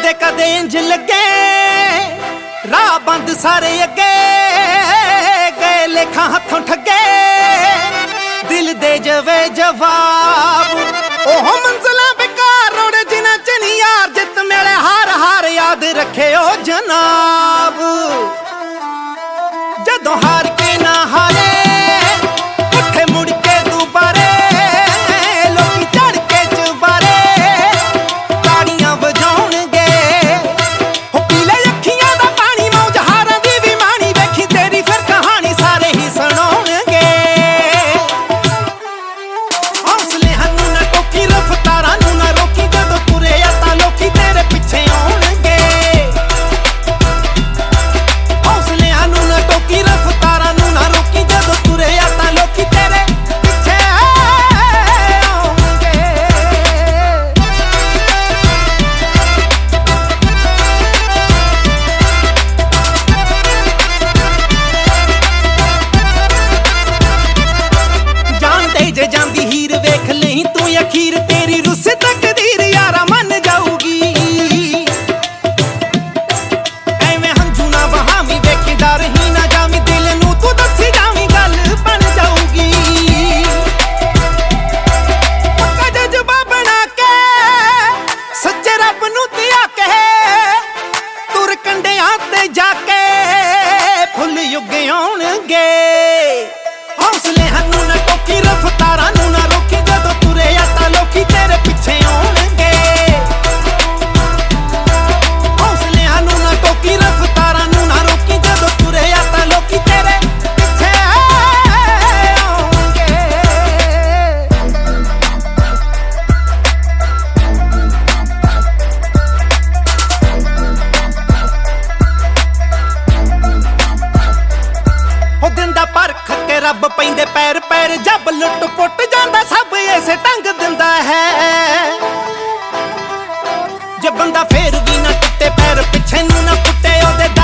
ਤੇਰੇ ਕਦੇ ਇੰਜ ਲੱਗੇ ਰਾਹ ਬੰਦ ਸਾਰੇ ਅੱਗੇ ਗਏ ਲੇਖਾਂ ਹੱਥੋਂ ਠੱਗੇ ਦਿਲ ਦੇ ਜਵੇ ਜਵਾਬ ਉਹ ਮੰਜ਼ਲਾਂ ਬੇਕਾਰ ਰੋੜੇ ਜਿਨ੍ਹਾਂ ਚ ਨੀ ਯਾਰ ਜਿੱਤ ਮਿਲੇ ਹਾਰ ਹਾਰ ਯਾਦ ਰੱਖਿਓ ਜਨਾਬ ਜਦੋਂ ਹਾਰ ਕੇ ਨਾ ਹਾਰੇ ਉੱਠੇ ਮੁੜ ਕੇ ਦੁਬਾਰੇ ਲੋਕੀ ਚੜ ਕੇ ਚੁਬਾਰੇ ਤਾੜੀਆਂ ਵਜਾਉਣਗੇ ਹੋ ਪੀਲੇ ਅੱਖੀਆਂ ਦਾ ਪਾਣੀ ਮੌਜ ਹਾਰਾਂ ਦੀ ਵੀ ਮਾਣੀ ਵੇਖੀ ਤੇਰੀ ਫਿਰ ਕਹਾਣੀ ਸਾਰੇ ਹੀ ਸੁਣਾਉਣਗੇ ਹੌਸਲਿਆਂ ਨੂੰ ਨਾ ਟੋਕੀ ਰਫਤਾਰਾਂ ਨੂੰ ਨਾ ਰੋਕੀ ਜਦੋਂ ਤੁਰੇ ਆ ਤਾਂ ਲੋਕੀ ਤੇਰੇ ਪਿੱਛੇ ਆਉਣਗੇ ਹੌਸਲਿਆਂ ਨੂੰ ਨਾ ਟੋਕੀ ਰਫਤਾਰਾਂ ਨੂੰ ਨਾ ਰੋਕੀ ਜਦੋਂ ਤੁਰੇ ਆ ਤਾਂ ਲੋਕੀ ਤੇਰੇ ਪਿੱਛੇ ਆਉਣਗੇ ਜਾਣਦੇ ਜੇ ਜਾਂਦੀ ਹੀਰ ਵੇਖ ਲਈ ਤੂੰ ਅਖੀਰ ਤੇਰੀ ਰੁੱਸ ਤਕਦੀਰ ਯਾਰਾ ਮੰਨ ਜਾਊਗੀ ਐਵੇਂ ਹੰਝੂ ਨਾ ਵਹਾਵੀਂ ਵੇਖੀ ਡਰ ਹੀ ਨਾ ਜਾਵੀਂ ਦਿਲ ਨੂੰ ਤੂੰ ਦੱਸੀ ਜਾਵੀਂ ਗੱਲ ਬਣ ਜਾਊਗੀ ਪੱਕਾ ਜਜ਼ਬਾ ਬਣਾ ਕੇ ਸੱਚੇ ਰੱਬ ਨੂੰ ਧਿਆ ਕੇ ਤੁਰ ਕੰਡਿਆਂ ਤੇ ਜਾ ਕੇ ਫੁੱਲ ਯੁੱਗ ਆਉਣਗੇ ਹੌਸਲਿਆਂ ਨੂੰ ਨਾ ਟੋਕੀ ਰਫਤਾਰਾਂ ਨੂੰ ਨਾ ਰੋਕੀ ਜਦੋਂ ਤੁਰੇ ਆ ਤਾਂ ਲੋਕੀ ਤੇਰੇ ਪਿੱਛੇ ਆਉਣਗੇ ਹੌਸਲਿਆਂ ਨੂੰ ਨਾ ਟੋਕੀ ਰਫਤਾਰਾਂ ਨੂੰ ਨਾ ਰੋਕੀ ਜਦੋਂ ਤੁਰੇ ਆ ਤਾਂ ਲੋਕੀ ਤੇਰੇ ਪਿੱਛੇ ਆਉਣਗੇ ਉਹ ਦਿਨ ਦਾ ਪਰਖ ਕੇ ਰੱਬ ਪੈਂਦੇ ਪੈਰ ਪੈਰ ਜੱਬ ਲੁੱਟ ਪੁੱਟ ਜਾਂਦਾ ਸਭ ਐਸੇ ਢੰਗ ਦਿੰਦਾ ਹੈ ਜੇ ਬੰਦਾ ਫੇਰ ਵੀ ਨਾ ਟੁੱਟੇ ਪੈਰ ਪਿੱਛੇ ਨੂੰ ਨਾ ਪੁੱਟੇ ਉਹਦੇ